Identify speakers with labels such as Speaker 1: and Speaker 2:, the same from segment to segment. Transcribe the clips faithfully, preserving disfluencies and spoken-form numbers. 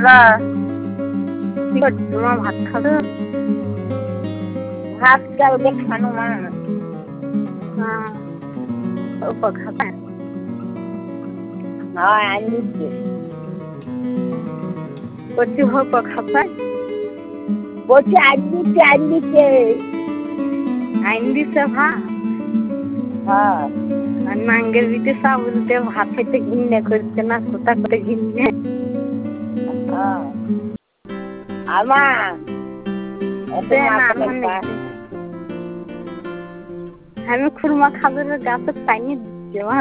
Speaker 1: দাদা
Speaker 2: কি করছো তোমার ভাত খাবে
Speaker 1: ভাত কালকে খানো মা
Speaker 2: হ্যাঁ ও খাবে
Speaker 1: হ্যাঁ আনিছে
Speaker 2: কচি হোক খাবে
Speaker 1: বলছি আনিছে আনিছে
Speaker 2: আইন দিছে ভাত
Speaker 1: হ্যাঁ
Speaker 2: আর নাঙ্গের বিটে চাউলতে ভাত খেতে ঘিন্নে করছে না কোথা করে ঘিন্নে
Speaker 1: হ্যাঁ আমার
Speaker 2: আমি খুরমা খাবার গাছে পানি দিচ্ছি মা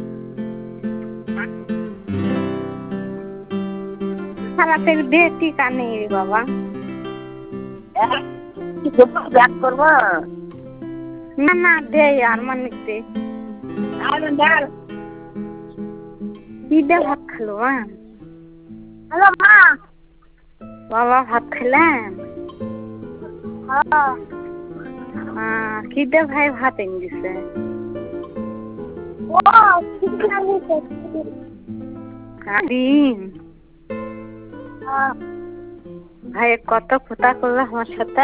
Speaker 2: খারাপের দেহ টিকা নেই রে বাবা
Speaker 1: ব্যাক করবো
Speaker 2: না না দে আর মানিকতে কি দে ভাত খালো মা
Speaker 1: হ্যালো মা
Speaker 2: বাবা ভাত খেলেন হ্যাঁ কি দে ভাই ভাত এনে দিছে ডিম ভাই কত কথা করলো আমার সাথে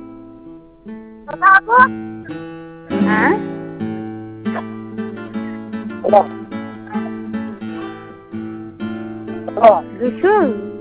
Speaker 2: হ্যাঁ দুশো